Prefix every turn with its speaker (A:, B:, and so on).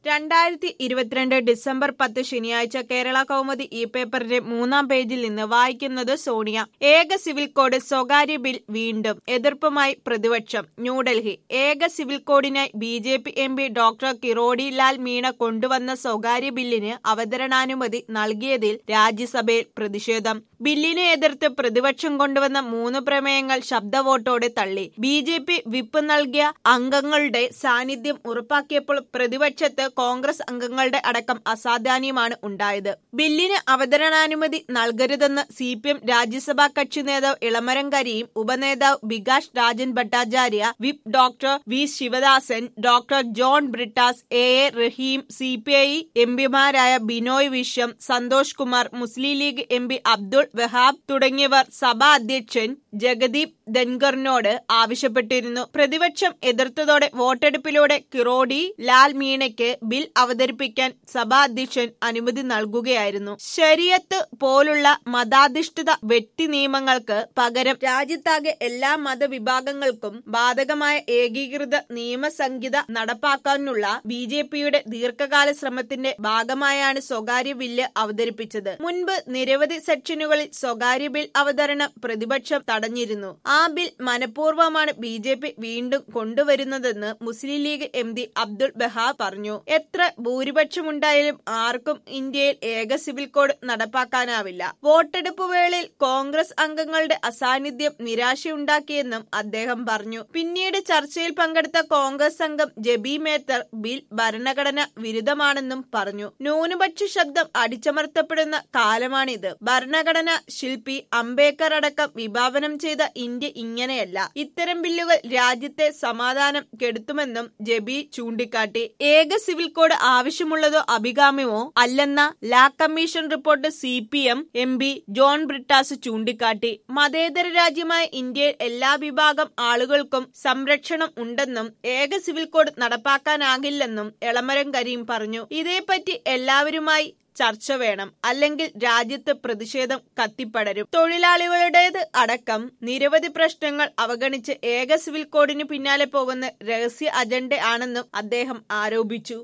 A: 2022 December 10 ശനിയാഴ്ച കേരള കൗമുദി ഈ പേപ്പറിന്റെ 3-ാം പേജിൽ നിന്ന് വായിക്കുന്നത് സോണിയ. ഏക സിവിൽ കോഡ് സ്വകാര്യ ബിൽ വീണ്ടും എതിർപ്പുമായി പ്രതിപക്ഷം. ന്യൂഡൽഹി. ഏക സിവിൽ കോഡിനായി BJP MP doctor Kirodi Lal Meena കൊണ്ടുവന്ന സ്വകാര്യ ബില്ലിന് അവതരണാനുമതി നൽകിയതിൽ രാജ്യസഭയിൽ പ്രതിഷേധം. ബില്ലിനെ എതിർത്ത് പ്രതിപക്ഷം കൊണ്ടുവന്ന 3 പ്രമേയങ്ങൾ ശബ്ദവോട്ടോടെ തള്ളി. ബിജെപി വിപ്പ് നൽകിയ അംഗങ്ങളുടെ സാന്നിധ്യം ഉറപ്പാക്കിയപ്പോൾ പ്രതിപക്ഷത്ത് കോൺഗ്രസ് അംഗങ്ങളുടെ അടക്കം അസാധാന്യമാണ് ഉണ്ടായത്. ബില്ലിന് അവതരണാനുമതി നൽകരുതെന്ന് സിപിഎം രാജ്യസഭാ കക്ഷി നേതാവ് ഇളമരം കരീം, ഉപനേതാവ് Bikash Ranjan Bhattacharya, whip doctor V Sivadasan, doctor John Brittas, A Rahim, CPI എംപിമാരായ ബിനോയ് വിശ്വം, സന്തോഷ് കുമാർ, മുസ്ലിം ലീഗ് എംപി അബ്ദുൾ വഹാബ് തുടങ്ങിയവർ സഭാ അധ്യക്ഷൻ ജഗദീപ് ധൻഖറിനോട് ആവശ്യപ്പെട്ടിരുന്നു. പ്രതിപക്ഷം എതിർത്തതോടെ വോട്ടെടുപ്പിലൂടെ കിറോഡി ലാൽ മീണയ്ക്ക് ബിൽ അവതരിപ്പിക്കാൻ സഭാ അധ്യക്ഷൻ അനുമതി നൽകുകയായിരുന്നു. ശരീഅത്ത് പോലുള്ള മതാധിഷ്ഠിത വ്യക്തി നിയമങ്ങൾക്ക് പകരം രാജ്യത്താകെ എല്ലാ മതവിഭാഗങ്ങൾക്കും ബാധകമായ ഏകീകൃത നിയമസംഹിത നടപ്പാക്കാനുള്ള ബിജെപിയുടെ ദീർഘകാല ശ്രമത്തിന്റെ ഭാഗമായാണ് സ്വകാര്യ ബില്ല് അവതരിപ്പിച്ചത്. മുൻപ് നിരവധി സെക്ഷനുകളിൽ സ്വകാര്യ ബിൽ അവതരണം പ്രതിപക്ഷം തടഞ്ഞിരുന്നു. ആ ബിൽ മനഃപൂർവ്വമാണ് ബിജെപി വീണ്ടും കൊണ്ടുവരുന്നതെന്ന് മുസ്ലിം ലീഗ് എംപി അബ്ദുൾ വഹാബ് പറഞ്ഞു. എത്ര ഭൂരിപക്ഷമുണ്ടായാലും ആർക്കും ഇന്ത്യയിൽ ഏക സിവിൽ കോഡ് നടപ്പാക്കാനാവില്ല. വോട്ടെടുപ്പ് വേളയിൽ കോൺഗ്രസ് അംഗങ്ങളുടെ അസാന്നിധ്യം നിരാശയുണ്ടാക്കിയെന്നും അദ്ദേഹം പറഞ്ഞു. പിന്നീട് ചർച്ചയിൽ പങ്കെടുത്ത കോൺഗ്രസ് അംഗം ജബി മേത്തർ ബിൽ ഭരണഘടന വിരുദ്ധമാണെന്നും പറഞ്ഞു. ന്യൂനപക്ഷ ശബ്ദം അടിച്ചമർത്തപ്പെടുന്ന കാലമാണിത്. ഭരണഘടന ശില്പി അംബേദ്കർ അടക്കം വിഭാവനം ചെയ്ത ഇന്ത്യ ഇങ്ങനെയല്ല. ഇത്തരം ബില്ലുകൾ രാജ്യത്തെ സമാധാനം കെടുത്തുമെന്നും ജബി ചൂണ്ടിക്കാട്ടി. ഏക സിവിൽ കോഡ് ആവശ്യമുള്ളതോ അഭികാമ്യമോ അല്ലെന്ന law commission report CPM MP John Brittas ചൂണ്ടിക്കാട്ടി. മതേതര രാജ്യമായ ഇന്ത്യയിൽ എല്ലാ വിഭാഗം ആളുകൾക്കും സംരക്ഷണം ഉണ്ടെന്നും ഏക സിവിൽ കോഡ് നടപ്പാക്കാനാകില്ലെന്നും എളമരം കരീം പറഞ്ഞു. ഇതേപ്പറ്റി എല്ലാവരുമായി ചർച്ച വേണം, അല്ലെങ്കിൽ രാജ്യത്ത് പ്രതിഷേധം കത്തിപ്പടരും. തൊഴിലാളികളുടേത് അടക്കം നിരവധി പ്രശ്നങ്ങൾ അവഗണിച്ച് ഏക സിവിൽ കോഡിന് പിന്നാലെ പോകുന്ന രഹസ്യ അജണ്ട ആണെന്നും അദ്ദേഹം ആരോപിച്ചു.